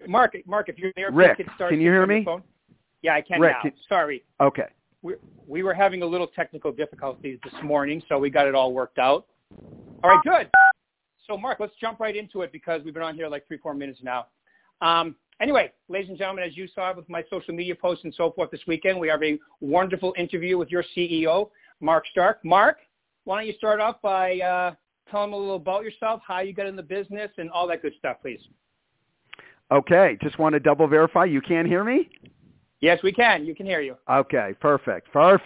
Mark, if you're there, Rick, please get started. can you hear me? Phone. Yeah, I can Rick, now. Sorry. Okay. We were having a little technical difficulties this morning, so we got it all worked out. All right, good. So, Mark, let's jump right into it because we've been on here like 3-4 minutes now. Anyway, ladies and gentlemen, as you saw with my social media posts and so forth this weekend, we have a wonderful interview with your CEO, Mark Stark. Mark, why don't you start off by telling them a little about yourself, how you got in the business, and all that good stuff, please. Okay, just want to double verify. You can hear me? Yes, we can. You can hear you. Okay, perfect. Well,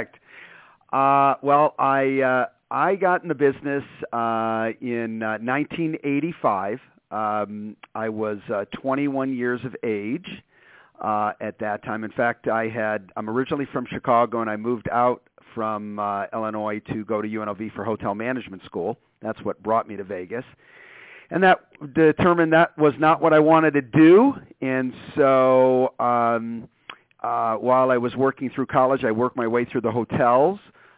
I got in the business in 1985. I was 21 years of age at that time. In fact, I'm originally from Chicago, and I moved out from Illinois to go to UNLV for hotel management school. That's what brought me to Vegas. And that determined that was not what I wanted to do. And so while I was working through college, I worked my way through the hotels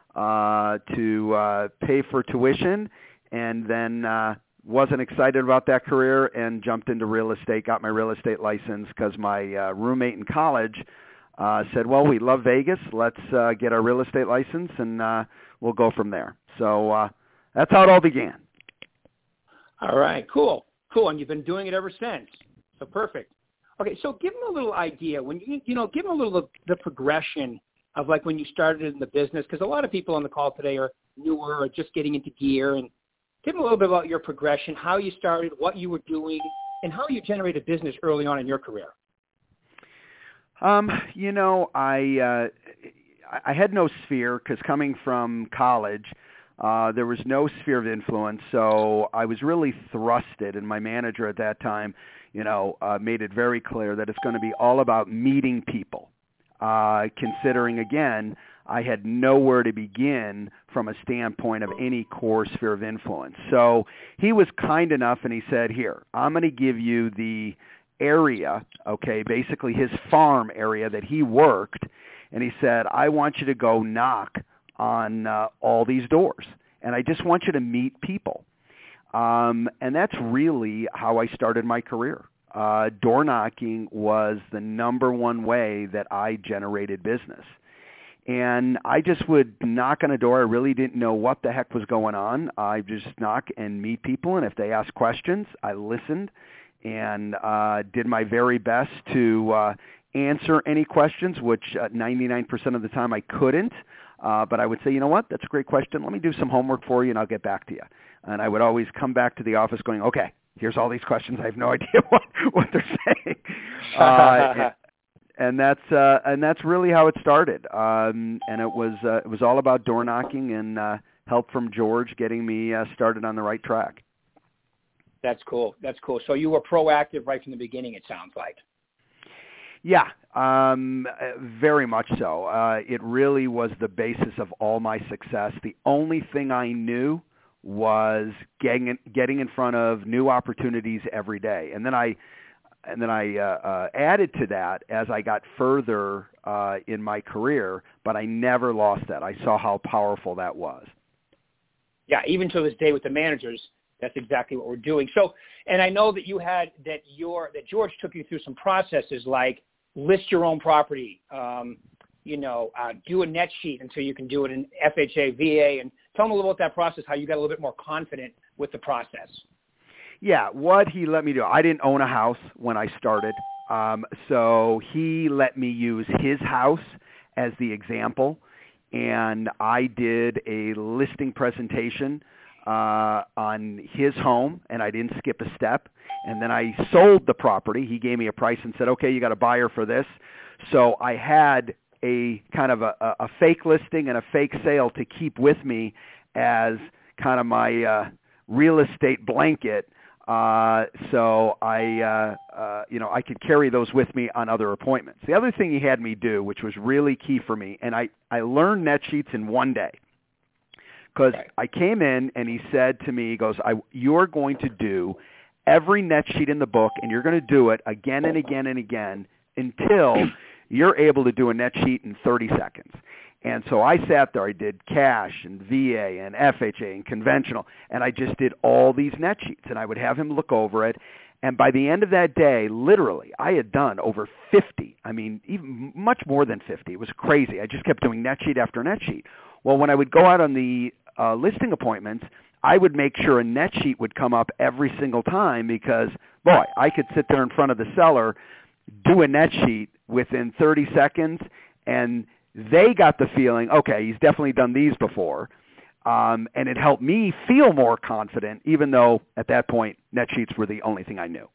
to pay for tuition, and then wasn't excited about that career and jumped into real estate, got my real estate license because my roommate in college said, well, we love Vegas. Let's get our real estate license, and we'll go from there. So that's how it all began. All right, cool. And you've been doing it ever since. So perfect. Okay, so give them a little idea when give them a little the progression of like when you started in the business, because a lot of people on the call today are newer or just getting into gear, and give them a little bit about your progression, how you started, what you were doing, and how you generated business early on in your career. I had no sphere because coming from college, there was no sphere of influence, so I was really thrusted, and my manager at that time, made it very clear that it's going to be all about meeting people, considering, again, I had nowhere to begin from a standpoint of any core sphere of influence. So he was kind enough, and he said, here, I'm going to give you the area, okay, basically his farm area that he worked, and he said, I want you to go knock on all these doors, and I just want you to meet people. And that's really how I started my career. Door knocking was the number one way that I generated business. And I just would knock on a door. I really didn't know what the heck was going on. I just knock and meet people, and if they asked questions, I listened and did my very best to answer any questions, which 99% of the time I couldn't. But I would say, you know what, that's a great question. Let me do some homework for you, and I'll get back to you. And I would always come back to the office going, okay, here's all these questions. I have no idea what they're saying. And that's really how it started. And it was all about door knocking and help from George getting me started on the right track. That's cool. So you were proactive right from the beginning, it sounds like. Yeah, very much so. It really was the basis of all my success. The only thing I knew was getting in front of new opportunities every day. And then I added to that as I got further in my career, but I never lost that. I saw how powerful that was. Yeah, even to this day with the managers, that's exactly what we're doing. So, and I know that that George took you through some processes like list your own property, do a net sheet until you can do it in FHA, VA, and tell them a little about that process, how you got a little bit more confident with the process. Yeah, what he let me do, I didn't own a house when I started, so he let me use his house as the example, and I did a listing presentation on his home, and I didn't skip a step. And then I sold the property. He gave me a price and said, okay, you got a buyer for this. So I had a kind of a fake listing and a fake sale to keep with me as kind of my real estate blanket. So I could carry those with me on other appointments. The other thing he had me do, which was really key for me, and I learned net sheets in one day. Because I came in and he said to me, he goes, you're going to do every net sheet in the book, and you're going to do it again and again and again until you're able to do a net sheet in 30 seconds. And so I sat there. I did cash and VA and FHA and conventional, and I just did all these net sheets. And I would have him look over it, And by the end of that day, literally, I had done over 50. I mean, even much more than 50. It was crazy. I just kept doing net sheet after net sheet. Well, when I would go out on the listing appointments, I would make sure a net sheet would come up every single time because, boy, I could sit there in front of the seller, do a net sheet within 30 seconds, and they got the feeling, okay, he's definitely done these before. And it helped me feel more confident, even though at that point net sheets were the only thing I knew.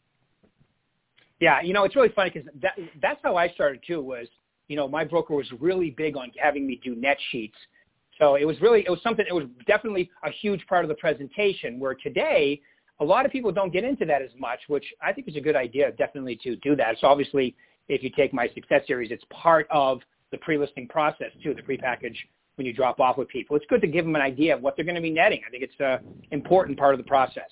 Yeah, it's really funny because that's how I started too. Was my broker was really big on having me do net sheets, so it was something. It was definitely a huge part of the presentation. Where today, a lot of people don't get into that as much, which I think is a good idea. Definitely to do that. So obviously, if you take my success series, it's part of the pre-listing process too, the pre-package. When you drop off with people, it's good to give them an idea of what they're going to be netting. I think it's an important part of the process.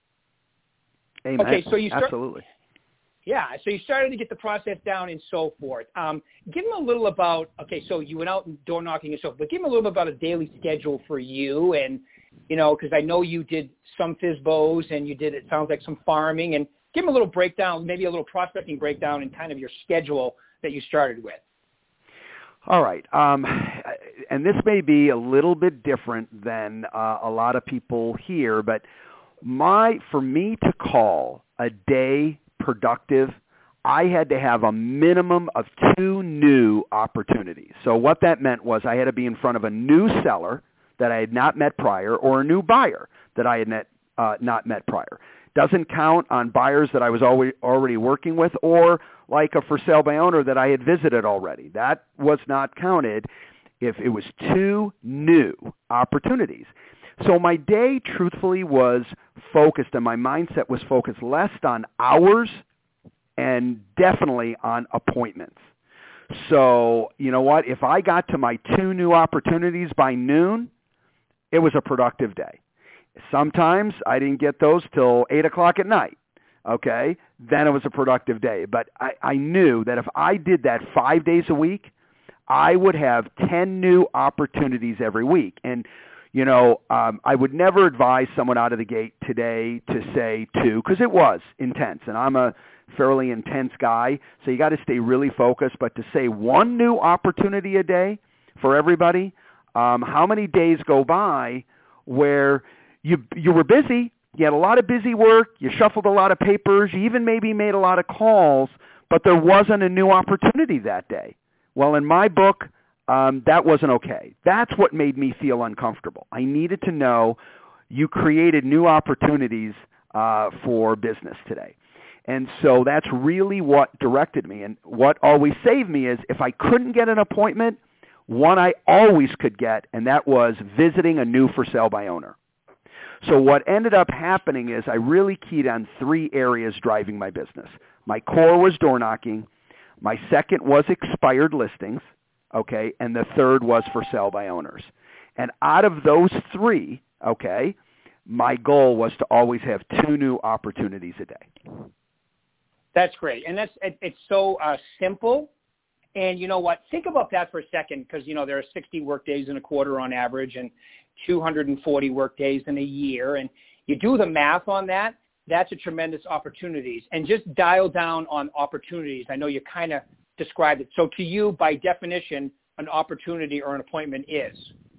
Amen. Okay, so absolutely. Yeah, so you started to get the process down and so forth. Give them a little about, so you went out and door knocking and so forth, but give them a little bit about a daily schedule for you and, because I know you did some FSBOs and you did, it sounds like, some farming, and give them a little breakdown, maybe a little prospecting breakdown and kind of your schedule that you started with. All right. And this may be a little bit different than a lot of people here, but for me to call a day productive, I had to have a minimum of 2 new opportunities. So what that meant was I had to be in front of a new seller that I had not met prior or a new buyer that I had not met prior. Doesn't count on buyers that I was already working with or like a for sale by owner that I had visited already. That was not counted if it was 2 new opportunities. So my day, truthfully, was focused, and my mindset was focused less on hours and definitely on appointments. So, you know what? If I got to my 2 new opportunities by noon, it was a productive day. Sometimes I didn't get those till 8 o'clock at night. Okay, then it was a productive day. But I knew that if I did that 5 days a week, I would have 10 new opportunities every week. And, I would never advise someone out of the gate today to say 2, because it was intense. And I'm a fairly intense guy, so you got to stay really focused. But to say 1 new opportunity a day for everybody, how many days go by where you were busy, you had a lot of busy work, you shuffled a lot of papers, you even maybe made a lot of calls, but there wasn't a new opportunity that day. Well, in my book, that wasn't okay. That's what made me feel uncomfortable. I needed to know you created new opportunities for business today. And so that's really what directed me. And what always saved me is if I couldn't get an appointment, one I always could get, and that was visiting a new for sale by owner. So what ended up happening is I really keyed on 3 areas driving my business. My core was door knocking. My second was expired listings, okay, and the third was for sale by owners. And out of those 3, okay, my goal was to always have 2 new opportunities a day. That's great. And it's so simple. And you know what? Think about that for a second because, there are 60 work days in a quarter on average and 240 work days in a year. And you do the math on that, that's a tremendous opportunities. And just dial down on opportunities. I know you kind of described it. So to you, by definition, an opportunity or an appointment is?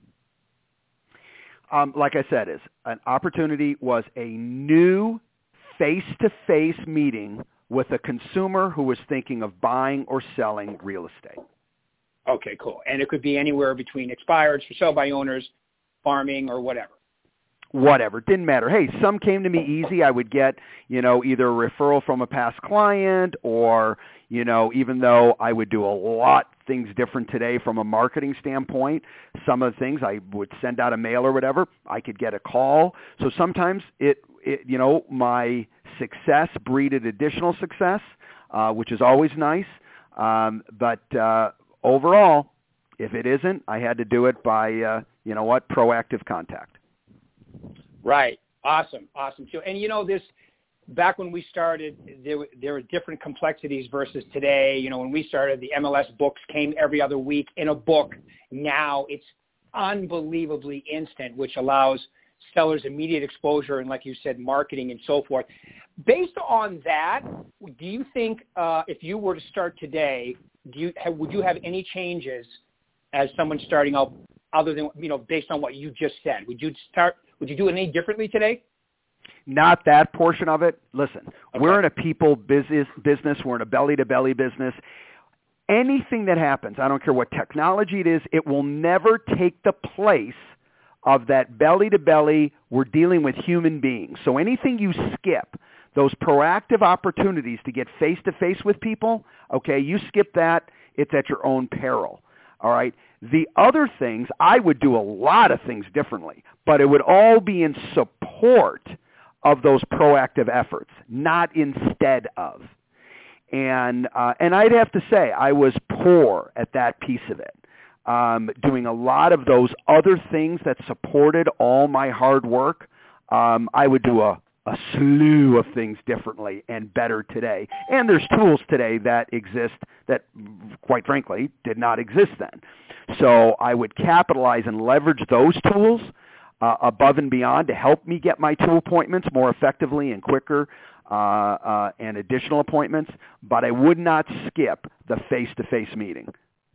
Like I said, an opportunity was a new face-to-face meeting with a consumer who was thinking of buying or selling real estate. Okay, cool. And it could be anywhere between expired, for sale by owners, farming, or whatever. Whatever. Didn't matter. Hey, some came to me easy. I would get, either a referral from a past client or, even though I would do a lot things different today from a marketing standpoint, some of the things I would send out a mail or whatever, I could get a call. So sometimes it my success breeded additional success, which is always nice. But overall, if it isn't, I had to do it by, proactive contact. Right. Awesome. Too. And this, back when we started, there were different complexities versus today. When we started, the MLS books came every other week in a book. Now it's unbelievably instant, which allows sellers immediate exposure and, like you said, marketing and so forth. based on that, do you think if you were to start today, would you have any changes as someone starting out other than, based on what you just said? Would you do it any differently today? Not that portion of it. Listen, Okay. We're in a people business. We're in a belly-to-belly business. Anything that happens, I don't care what technology it is, it will never take the place of that belly-to-belly. We're dealing with human beings. So anything you skip, those proactive opportunities to get face-to-face with people, okay, you skip that, it's at your own peril. All right? The other things, I would do a lot of things differently, but it would all be in support of those proactive efforts, not instead of. And I'd have to say I was poor at that piece of it, doing a lot of those other things that supported all my hard work. I would do a slew of things differently and better today. And there's tools today that exist that, quite frankly, did not exist then. So I would capitalize and leverage those tools above and beyond to help me get my 2 appointments more effectively and quicker, and additional appointments, but I would not skip the face-to-face meeting.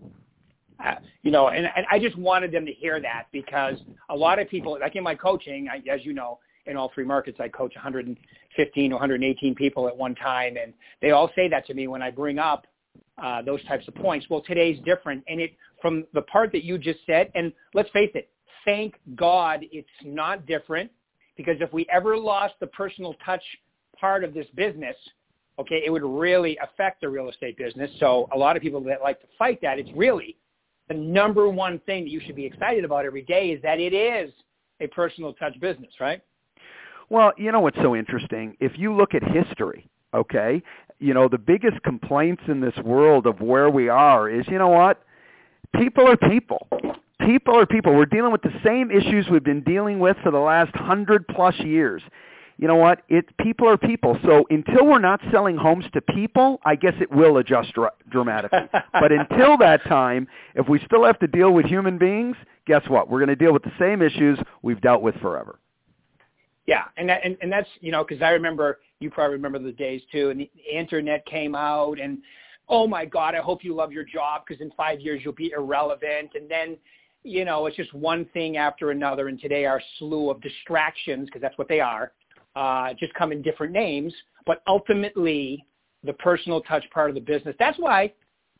And I just wanted them to hear that, because a lot of people, like in my coaching, as you know, in all 3 markets, I coach 115 or 118 people at one time, and they all say that to me when I bring up those types of points. Well, today's different, and from the part that you just said, and let's face it, thank God it's not different, because if we ever lost the personal touch part of this business, okay, it would really affect the real estate business. So a lot of people that like to fight that, it's really the number one thing that you should be excited about every day is that it is a personal touch business, right? Well, you know what's so interesting? If you look at history, okay, the biggest complaints in this world of where we are is, you know what? People are people. People are people. We're dealing with the same issues we've been dealing with for the last 100-plus years. You know what? People are people. So until we're not selling homes to people, I guess it will adjust dramatically. But until that time, if we still have to deal with human beings, guess what? We're going to deal with the same issues we've dealt with forever. Yeah, and that's, because I remember, you probably remember the days too, and the internet came out, and oh my God, I hope you love your job, because in 5 years you'll be irrelevant. And then, it's just one thing after another. And today our slew of distractions, because that's what they are, just come in different names. But ultimately, the personal touch part of the business, that's why,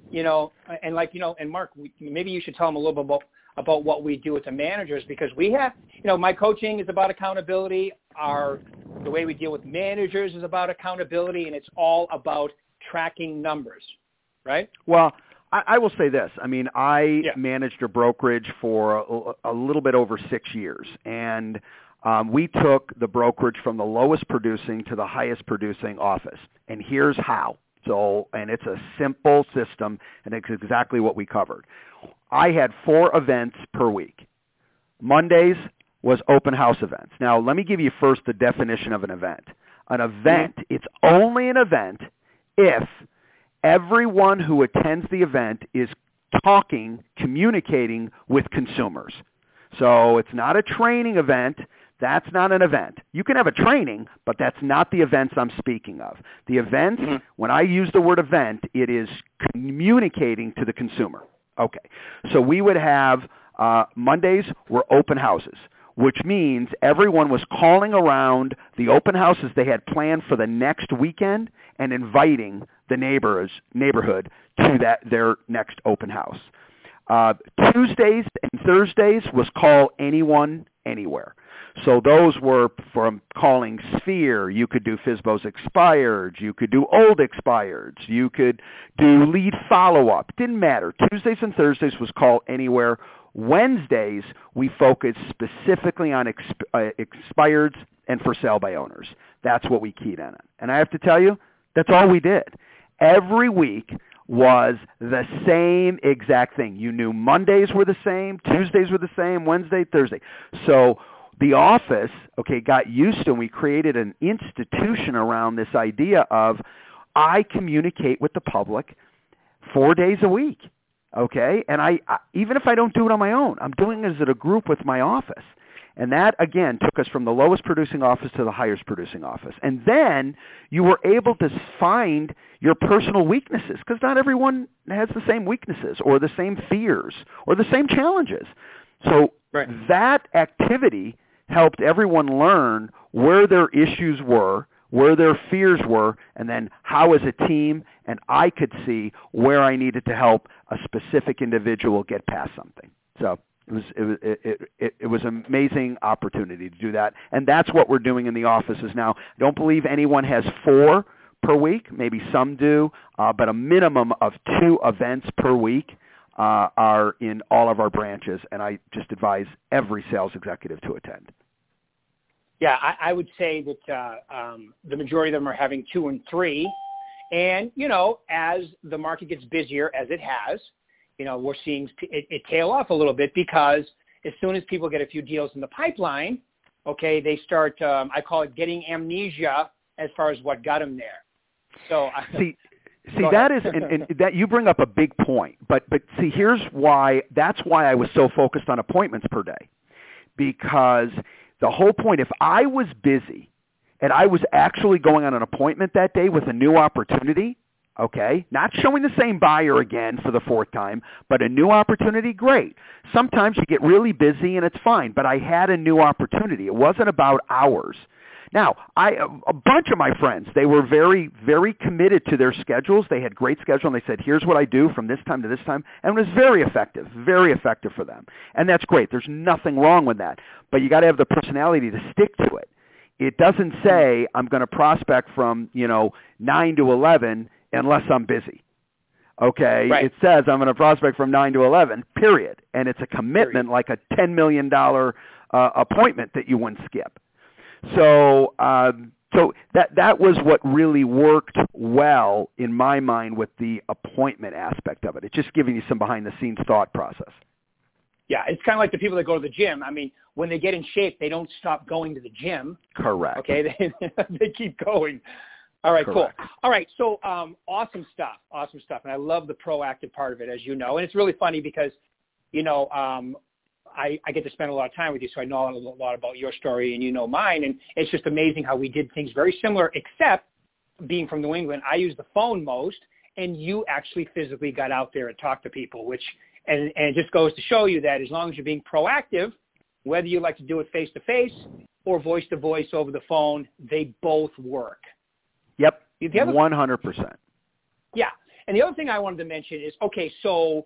and Mark, maybe you should tell them a little bit about what we do with the managers, because we have, my coaching is about accountability. The way we deal with managers is about accountability, and it's all about tracking numbers, right? Well, I will say this. I mean, I managed a brokerage for a little bit over 6 years, and we took the brokerage from the lowest producing to the highest producing office, and here's how. And it's a simple system, and it's exactly what we covered. I had 4 events per week. Mondays was open house events. Now, let me give you first the definition of an event. An event, it's only an event if everyone who attends the event is communicating with consumers. So it's not a training event. That's not an event. You can have a training, but that's not the events I'm speaking of. The events, when I use the word event, it is communicating to the consumer. Okay. So we would have Mondays were open houses, which means everyone was calling around the open houses they had planned for the next weekend and inviting the neighborhood to their next open house. Tuesdays and Thursdays was call anyone, anywhere. So those were from calling Sphere. You could do FSBO's expired. You could do old expireds. You could do lead follow-up. Didn't matter. Tuesdays and Thursdays was call anywhere. Wednesdays, we focused specifically on expireds and for sale by owners. That's what we keyed in on. And I have to tell you, that's all we did. Every week was the same exact thing. You knew Mondays were the same, Tuesdays were the same, Wednesday, Thursday. So the office, got used to, and we created an institution around this idea of I communicate with the public 4 days a week, and I even if I don't do it on my own, I'm doing it as a group with my office. And that, again, took us from the lowest producing office to the highest producing office. And then you were able to find your personal weaknesses, because not everyone has the same weaknesses or the same fears or the same challenges. So that activity helped everyone learn where their issues were, where their fears were, and then how as a team, and I could see where I needed to help a specific individual get past something. So it was an amazing opportunity to do that, and that's what we're doing in the offices now. I don't believe anyone has 4 per week. Maybe some do, but a minimum of 2 events per week are in all of our branches, and I just advise every sales executive to attend. Yeah, I would say that the majority of them are having 2 and 3. And, as the market gets busier, as it has, we're seeing it tail off a little bit, because as soon as people get a few deals in the pipeline, okay, they start, I call it getting amnesia as far as what got them there. So See, that is, and that you bring up a big point, but see, here's why, that's why I was so focused on appointments per day, because the whole point, if I was busy and I was actually going on an appointment that day with a new opportunity, okay, not showing the same buyer again for the 4th time, but a new opportunity, great. Sometimes you get really busy and it's fine, but I had a new opportunity. It wasn't about hours. Now, a bunch of my friends, they were very, very committed to their schedules. They had great schedule, and they said, here's what I do from this time to this time, and it was very effective for them. And that's great. There's nothing wrong with that. But you got to have the personality to stick to it. It doesn't say I'm going to prospect from, 9 to 11 unless I'm busy. Okay? Right. It says I'm going to prospect from 9 to 11, period. And it's a commitment like a $10 million appointment that you wouldn't skip. So that was what really worked well in my mind with the appointment aspect of it. It's just giving you some behind-the-scenes thought process. Yeah, it's kind of like the people that go to the gym. I mean, when they get in shape, they don't stop going to the gym. Correct. Okay, they keep going. All right, Correct. Cool. All right, so awesome stuff, and I love the proactive part of it, as you know. And it's really funny because, I get to spend a lot of time with you, so I know a lot about your story and you know mine, and it's just amazing how we did things very similar, except being from New England, I use the phone most, and you actually physically got out there and talked to people, and it just goes to show you that as long as you're being proactive, whether you like to do it face-to-face or voice-to-voice over the phone, they both work. Yep, 100%. Yeah, and the other thing I wanted to mention is, okay, so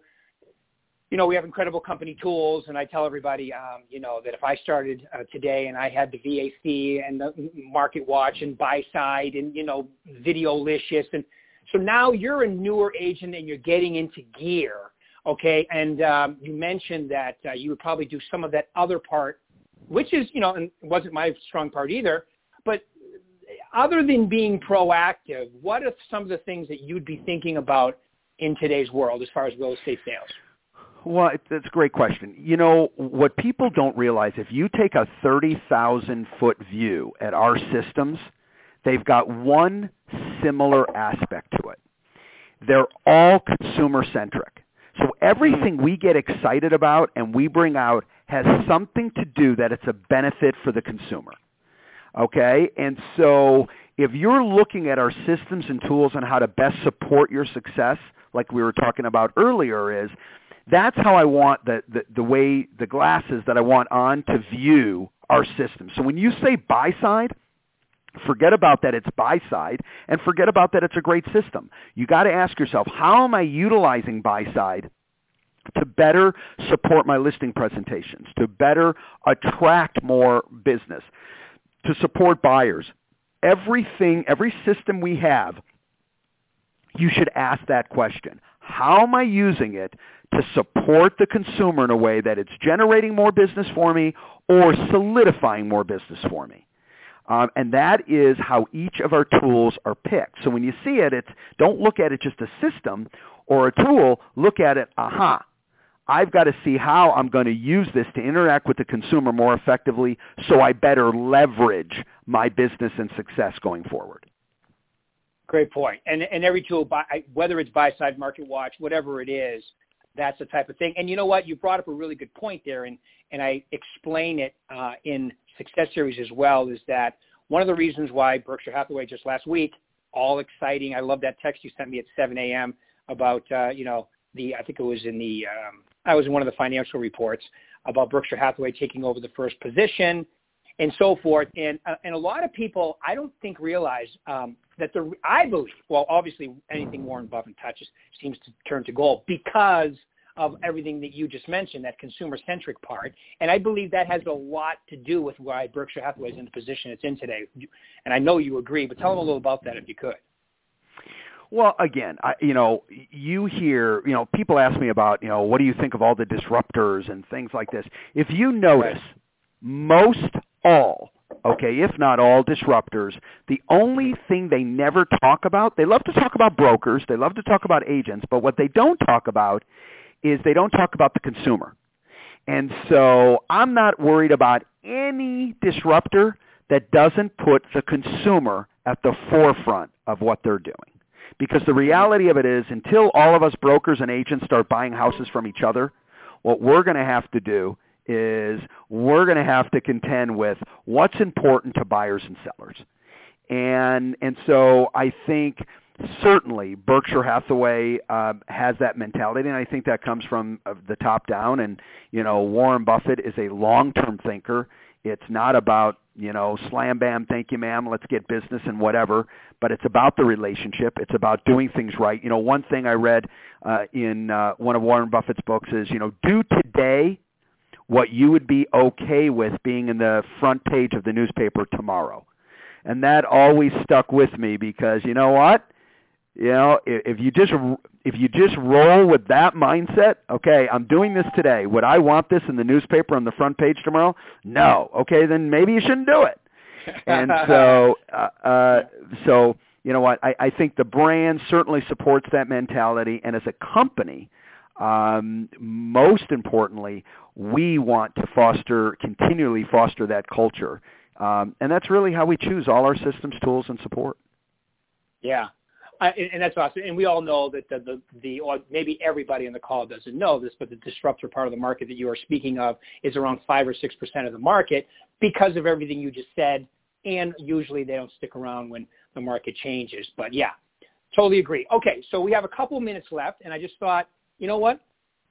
we have incredible company tools, and I tell everybody, that if I started today and I had the VAC and the Market Watch and Buy Side and, Videolicious, and so now you're a newer agent and you're getting into gear, okay? And you mentioned that you would probably do some of that other part, which is, and it wasn't my strong part either, but other than being proactive, what are some of the things that you'd be thinking about in today's world as far as real estate sales? Well, that's a great question. What people don't realize, if you take a 30,000-foot view at our systems, they've got one similar aspect to it. They're all consumer-centric. So everything we get excited about and we bring out has something to do that it's a benefit for the consumer. Okay? And so if you're looking at our systems and tools on how to best support your success, like we were talking about earlier, is that's how I want the way, the glasses that I want on to view our system. So when you say buy side, forget about that it's buy side, and forget about that it's a great system. You got to ask yourself, how am I utilizing buy side to better support my listing presentations, to better attract more business, to support buyers? Every system we have, you should ask that question. How am I using it to support the consumer in a way that it's generating more business for me or solidifying more business for me? And that is how each of our tools are picked. So when you see it, don't look at it just a system or a tool. Look at it, I've got to see how I'm going to use this to interact with the consumer more effectively so I better leverage my business and success going forward. Great point. And every tool, whether it's Buy Side, Market Watch, whatever it is, That's the type of thing. And you know what? You brought up a really good point there, and I explain it in Success Series as well, is that one of the reasons why Berkshire Hathaway just last week, all exciting. I love that text you sent me at 7 a.m. about, I think it was I was in one of the financial reports about Berkshire Hathaway taking over the first position and so forth. And a lot of people, I don't think, realize that I believe, well, obviously anything Warren Buffett touches seems to turn to gold because of everything that you just mentioned, that consumer-centric part. And I believe that has a lot to do with why Berkshire Hathaway is in the position it's in today. And I know you agree, but tell them a little about that if you could. Well, again, you hear, people ask me about, what do you think of all the disruptors and things like this. If you notice, most all, if not all disruptors, the only thing they never talk about, they love to talk about brokers, they love to talk about agents, but what they don't talk about is they don't talk about the consumer. And so I'm not worried about any disruptor that doesn't put the consumer at the forefront of what they're doing. Because the reality of it is, until all of us brokers and agents start buying houses from each other, what we're going to have to do is we're going to have to contend with what's important to buyers and sellers. And so I think certainly Berkshire Hathaway has that mentality, and I think that comes from the top down. And, Warren Buffett is a long-term thinker. It's not about, slam, bam, thank you, ma'am, let's get business and whatever, but it's about the relationship. It's about doing things right. One thing I read in one of Warren Buffett's books is, do today what you would be okay with being in the front page of the newspaper tomorrow. And that always stuck with me because, you know what? If you just roll with that mindset, okay, I'm doing this today. Would I want this in the newspaper on the front page tomorrow? No. Okay, then maybe you shouldn't do it. And so you know what? I think the brand certainly supports that mentality, and as a company, most importantly, we want to continually foster that culture, and that's really how we choose all our systems, tools, and support. Yeah. And that's awesome. And we all know that or maybe everybody on the call doesn't know this, but the disruptor part of the market that you are speaking of is around 5 or 6% of the market because of everything you just said. And usually they don't stick around when the market changes. But yeah, totally agree. Okay, so we have a couple minutes left, and I just thought, you know what?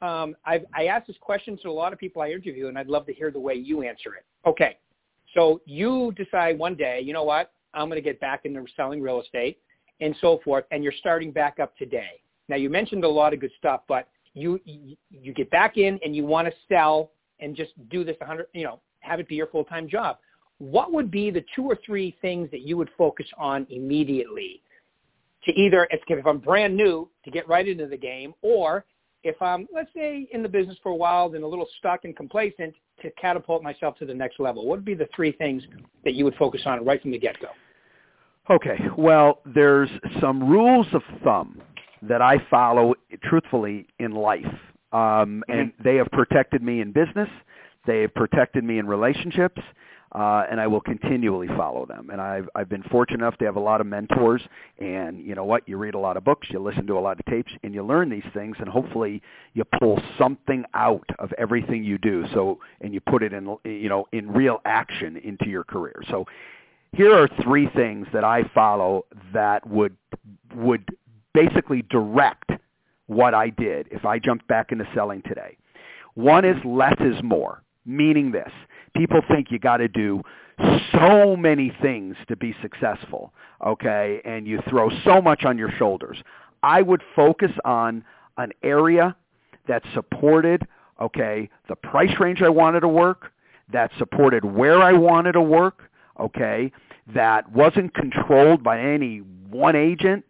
I asked this question to a lot of people I interview, and I'd love to hear the way you answer it. Okay, so you decide one day, you know what? I'm going to get back into selling real estate and so forth, and you're starting back up today. Now, you mentioned a lot of good stuff, but you get back in and you want to sell and just do this have it be your full-time job. What would be the 2 or 3 things that you would focus on immediately to either, if I'm brand new, to get right into the game, or if I'm, let's say, in the business for a while and a little stuck and complacent, to catapult myself to the next level? What would be the 3 things that you would focus on right from the get-go? Okay, well, there's some rules of thumb that I follow truthfully in life, and they have protected me in business, they have protected me in relationships, and I will continually follow them. And I've been fortunate enough to have a lot of mentors, and you know what? You read a lot of books, you listen to a lot of tapes, and you learn these things, and hopefully you pull something out of everything you do. So, and you put it in, in real action into your career. So, here are 3 things that I follow that would basically direct what I did if I jumped back into selling today. One is less is more, meaning this. People think you got to do so many things to be successful, okay, and you throw so much on your shoulders. I would focus on an area that supported, okay, the price range I wanted to work, that supported where I wanted to work, okay, that wasn't controlled by any one agent.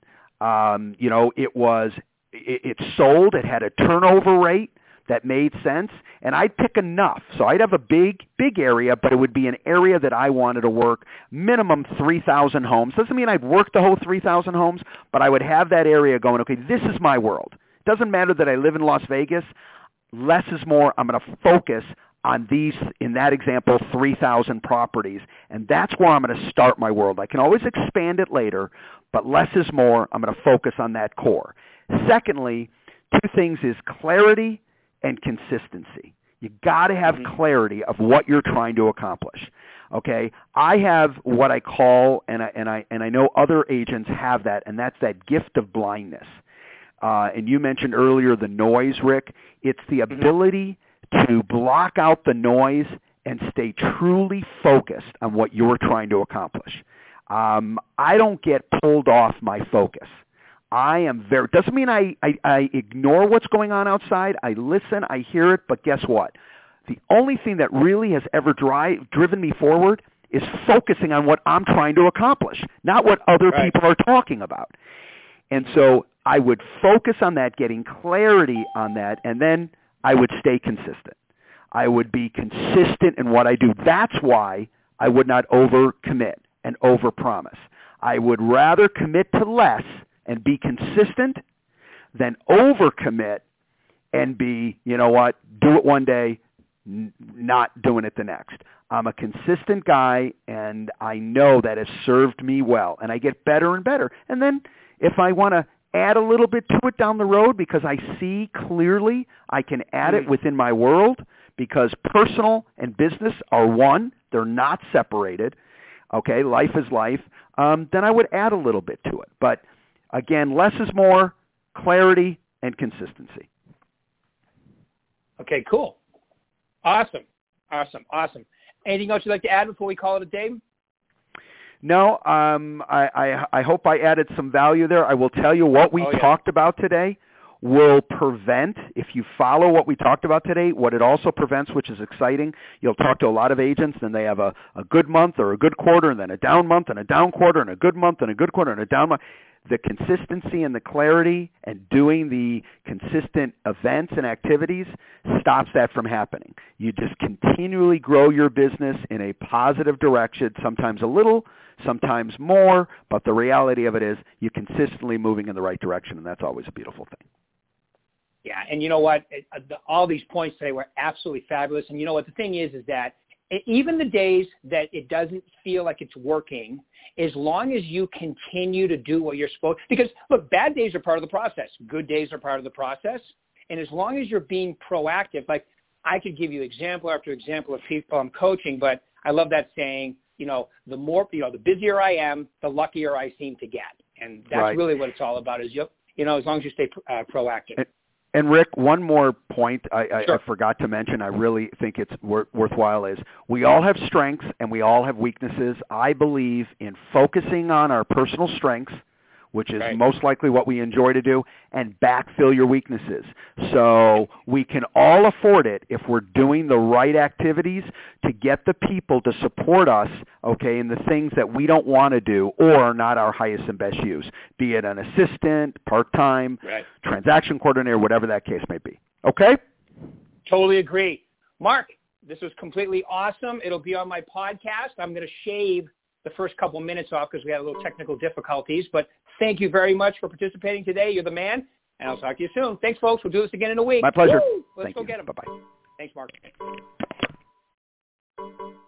It sold. It had a turnover rate that made sense, and I'd pick enough. So I'd have a big area, but it would be an area that I wanted to work, minimum 3,000 homes. Doesn't mean I'd work the whole 3,000 homes, but I would have that area going, okay, this is my world. Doesn't matter that I live in Las Vegas. Less is more. I'm going to focus on these, in that example, 3,000 properties, and that's where I'm going to start my world. I can always expand it later, but less is more. I'm going to focus on that core. Secondly, two things is clarity and consistency. You got to have clarity of what you're trying to accomplish. Okay, I have what I call, and I know other agents have that, and that's that gift of blindness. And you mentioned earlier the noise, Rick. It's the ability to block out the noise and stay truly focused on what you're trying to accomplish. I don't get pulled off my focus. I am very, doesn't mean I ignore what's going on outside. I listen, I hear it, but guess what? The only thing that really has ever driven me forward is focusing on what I'm trying to accomplish, not what other people are talking about. And so I would focus on that, getting clarity on that, and then I would stay consistent. I would be consistent in what I do. That's why I would not overcommit and overpromise. I would rather commit to less and be consistent than overcommit and be, you know what, do it one day, not doing it the next. I'm a consistent guy, and I know that has served me well, and I get better and better. And then if I want to add a little bit to it down the road because I see clearly I can add it within my world, because personal and business are one. They're not separated. Okay, life is life. Then I would add a little bit to it. But again, less is more, clarity and consistency. Okay, cool. Awesome. Anything else you'd like to add before we call it a day? No, I hope I added some value there. I will tell you what we talked about today will prevent, if you follow what we talked about today, what it also prevents, which is exciting. You'll talk to a lot of agents, and they have a good month or a good quarter, and then a down month and a down quarter, and a good month and a good quarter and a down month. The consistency and the clarity and doing the consistent events and activities stops that from happening. You just continually grow your business in a positive direction, sometimes a little, sometimes more, but the reality of it is you're consistently moving in the right direction, and that's always a beautiful thing. Yeah, and you know what? All these points today were absolutely fabulous. And you know what? The thing is that even the days that it doesn't feel like it's working, as long as you continue to do what you're supposed to, because, look, bad days are part of the process. Good days are part of the process. And as long as you're being proactive, like I could give you example after example of people I'm coaching, but I love that saying, the more, the busier I am, the luckier I seem to get. And that's really what it's all about is, as long as you stay proactive. And Rick, one more point I forgot to mention, I really think it's worthwhile, is we all have strengths and we all have weaknesses. I believe in focusing on our personal strengths, which is most likely what we enjoy to do, and backfill your weaknesses. So we can all afford it if we're doing the right activities to get the people to support us, in the things that we don't want to do or are not our highest and best use, be it an assistant, part-time, transaction coordinator, whatever that case may be. Okay? Totally agree. Mark, this was completely awesome. It'll be on my podcast. I'm going to shave the first couple minutes off because we had a little technical difficulties, but thank you very much for participating today. You're the man, and I'll talk to you soon. Thanks, folks. We'll do this again in a week. My pleasure. Let's go get them. Bye-bye. Thanks, Mark.